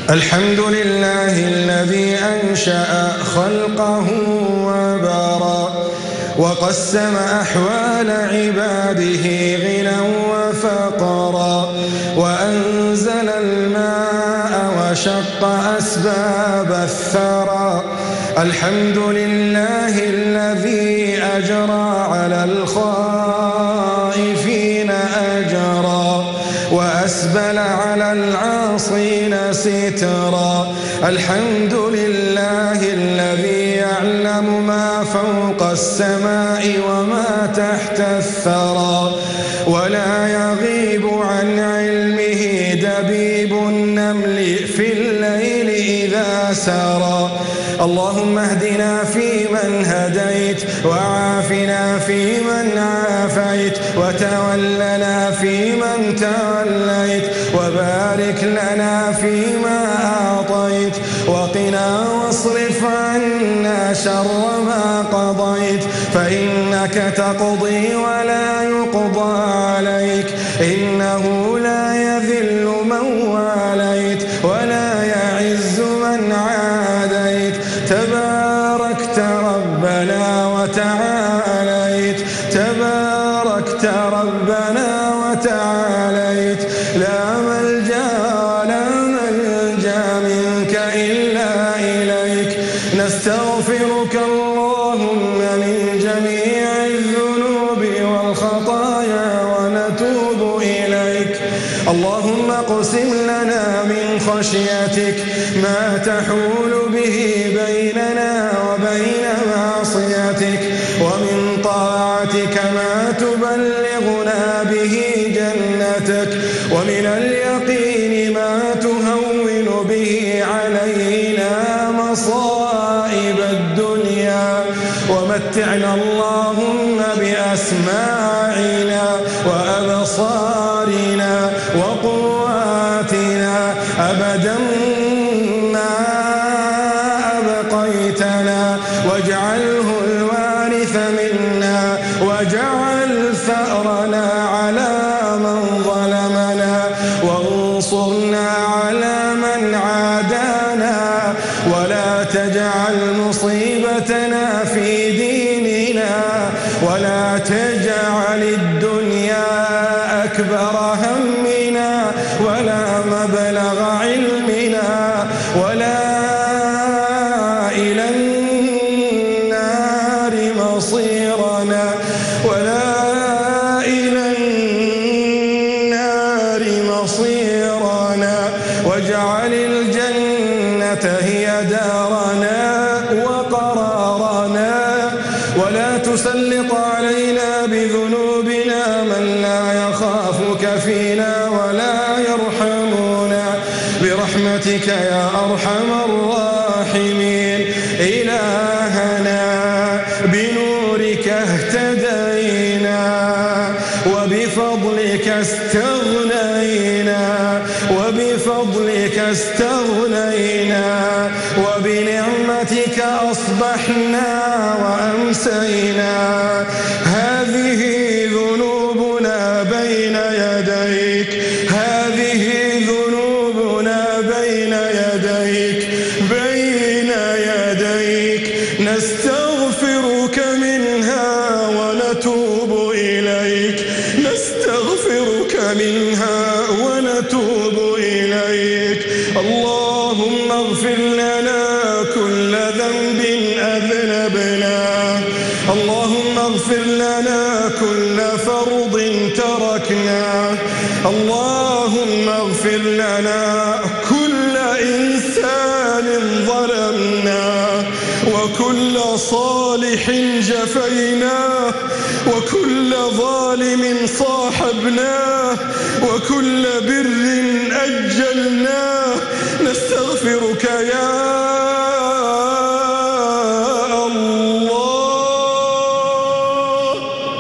الحمد لله الذي أنشأ خلقه وبرى وقسم أحوال عباده غنى وفقرا وأنزل الماء وشق أسباب الثرى. الحمد لله الذي أجرى على الخائفين أجرا وأسبل على العاصين سترا. الحمد لله الذي يعلم ما فوق السماء وما تحت الثرى ولا يغيب عن علمه دبيب النمل في الليل إذا سرى. اللهم اهدنا فيمن هديت وعافنا فيمن عافيت وتولنا فيمن توليت وبارك لنا فيما أعطيت وقنا واصرف عنا شر ما قضيت فإنك تقضي ولا يقضى عليك إنه لا يذل من واليت ولا يعز من عاديت. تباركت ربنا وتعاليت تباركت ربنا وتعاليت لا ملجأ ولا منجا منك إلا إليك. نستغفرك اللهم من جميع الذنوب والخطايا ونتوب إليك. اللهم اقسم لنا من خشيتك ما تحول به بيننا وبين معصيتك ومن طاعتك ما تبلغنا به جنتك ومن اليقين ما تهون به علينا مصائب الدنيا ومتعنا اللهم بأسماعنا وأبصارنا وقواتنا أبدا ما أبقيتنا واجعله الوارث منا واجعل ثأرنا على من ظلمنا وانصرنا على من عادانا ولا تجعل مصيبتنا في ديننا ولا تجعل الدنيا أكبر همنا ولا مبلغ علمنا ولا إلى النار مصيرنا ولا إلى النار مصيرنا واجعل الجنة هي دارنا وقرارنا ولا تسلط علينا بذنوبنا من لا يخافك فينا ولا يرحمنا برحمتك يا أرحم الراحمين. إلهنا بنورك اهتدينا وبفضلك استغنينا وبفضلك استغنينا وبنعمتك أصبحنا وأمسينا. هذه ذنوبنا بين يديك هذه ذنوبنا بين يديك نستغفرك منها ونتوب إليك نستغفرك منها ونتوب إليك. اللهم اغفر لنا كل ذنب أذنبناه اللهم اغفر لنا كل فرض تركناه اللهم اغفر لنا كل إنسان ظلمناه وكل صالح جفيناه وكل ظالم صاحبناه وكل بر أجلناه. نستغفرك يا الله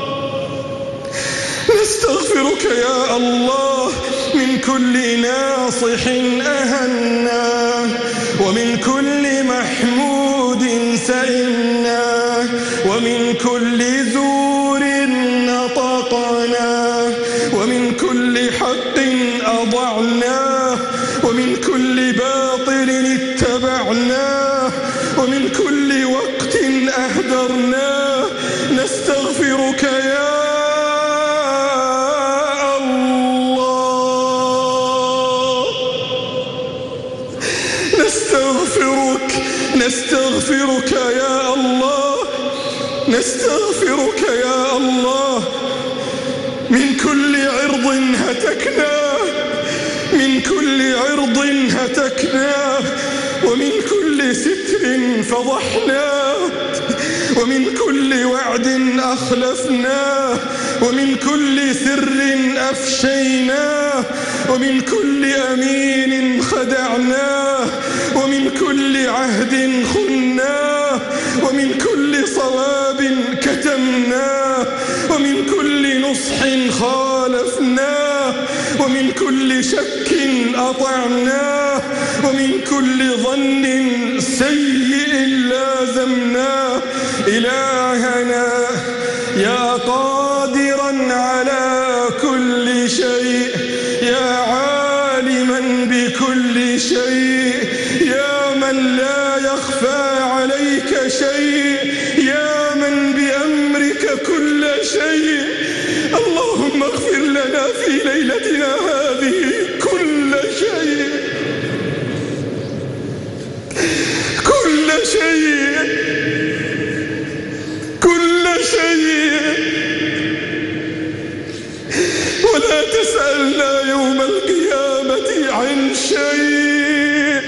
نستغفرك يا الله من كل ناصح أهناه ومن كل محمود سئمناه ومن كل زور نطقناه ومن كل حق أضعناه ومن كل باطل نستغفرك يا الله، نستغفرك يا الله من كل عرض هتكناه، من كل عرض هتكناه، ومن كل ستر فضحناه، ومن كل وعد أخلفناه، ومن كل سر أفشيناه، ومن كل أمين خدعناه، ومن كل عهد خناه، ومن كل صواب كتمناه، ومن كل نصح خالفناه، ومن كل شك أطعناه، ومن كل ظن سيء لازمناه. إلهنا يا قادرا على كل شيء، يا عالما بكل شيء، يا من لا يخفى عليك شيء، يا من بأمرك كل شيء، اللهم اغفر لنا في ليلتنا هذه كل شيء، كل شيء، كل شيء، ولا تسألنا يوم القيامة عن شيء،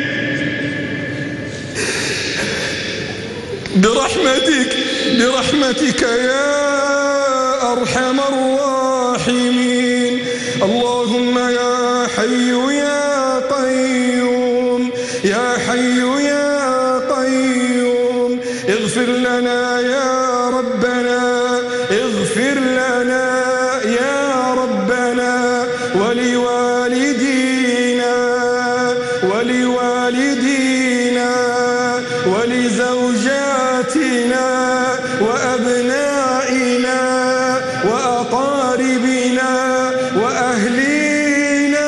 برحمتك يا أرحم الراحمين. اللهم يا حي يا قيوم، يا حي يا قيوم، اغفر لنا يا ربنا، اغفر لنا يا ربنا، ولوالدينا ولوالدينا ولزوجاتنا وأبنائنا وأقاربنا وأهلينا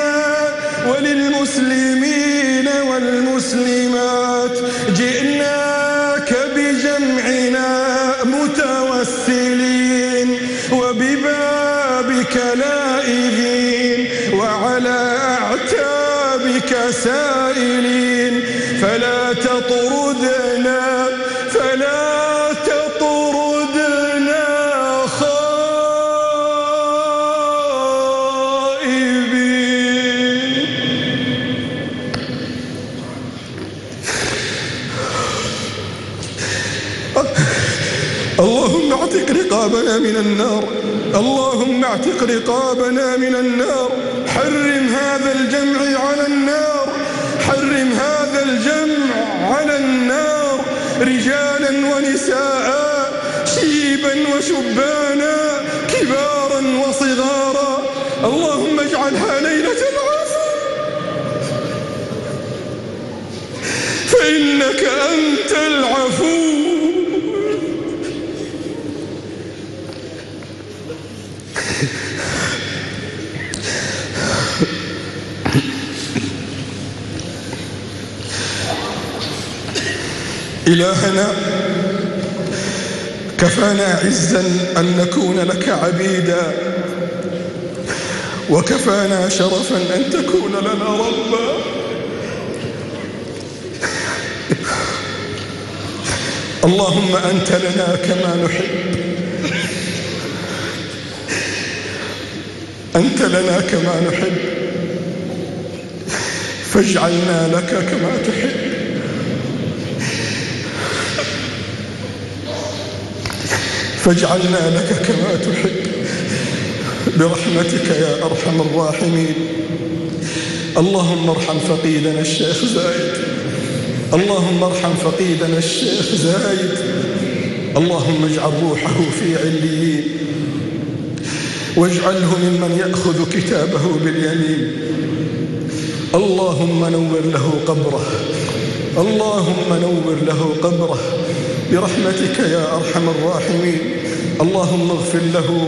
وللمسلمين والمسلمات. جئناك بجمعنا متوسلين وببابك لائذين وعلى أعتابك سائلين، فلا تطردنا، فلا تطردنا خائبين. اللهم اعتق رقابنا من النار، اللهم اعتق رقابنا من النار. حرم هذا الجمع على النار، حرم هذا الجمع على النار، رجالا ونساء، شيبا وشبانا، كبارا وصغارا. اللهم اجعلها ليلة العفو، فإنك أنت العفو. إلهنا كفانا عزا أن نكون لك عبيدا، وكفانا شرفا أن تكون لنا ربا. اللهم أنت لنا كما نحب، أنت لنا كما نحب، فاجعلنا لك كما تحب، فاجعلنا لك كما تحب برحمتك يا أرحم الراحمين. اللهم ارحم فقيدنا الشيخ زايد، اللهم ارحم فقيدنا الشيخ زايد، اللهم اجعل روحه في عليين، واجعله ممن يأخذ كتابه باليمين. اللهم نور له قبره، اللهم نور له قبره برحمتك يا أرحم الراحمين. اللهم اغفر له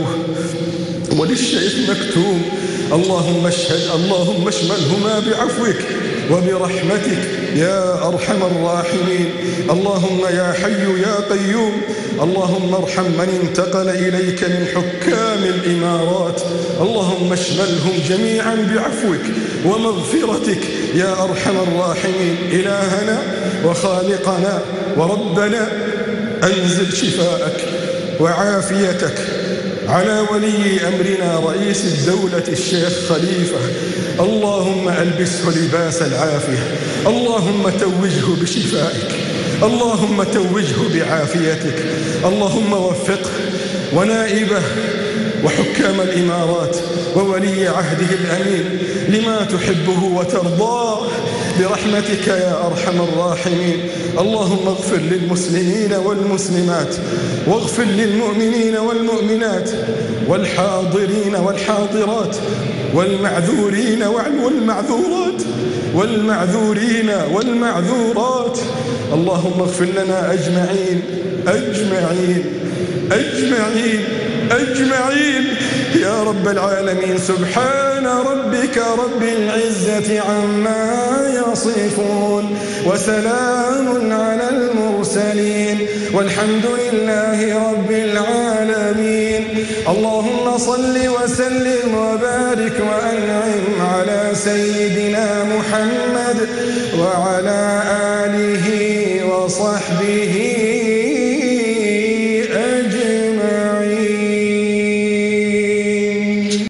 وللشيخ مكتوم، اللهم اشهد، اللهم اشملهما بعفوك، وبرحمتك يا أرحم الراحمين. اللهم يا حي يا قيوم، اللهم ارحم من انتقل إليك من حكام الإمارات، اللهم اشملهم جميعا بعفوك ومغفرتك يا أرحم الراحمين. إلهنا وخالقنا وربنا، أنزل شفاءك وعافيتك على ولي أمرنا رئيس الدولة الشيخ خليفة، اللهم ألبسه لباس العافية، اللهم توجه بشفائك، اللهم توجه بعافيتك، اللهم وفقه ونائبه وحكام الإمارات وولي عهده الأمين لما تحبه وترضاه برحمتك يا أرحم الراحمين. اللهم اغفر للمسلمين والمسلمات، واغفر للمؤمنين والمؤمنات، والحاضرين والحاضرات، والمعذورين والمعذورات، والمعذورين والمعذورات. اللهم اغفر لنا أجمعين أجمعين أجمعين أجمعين يا رب العالمين. سبحان ربك رب العزة عما يصفون، وسلام على المرسلين، والحمد لله رب العالمين. اللهم صل وسلم وبارك وأنعم على سيدنا محمد وعلى آله وصحبه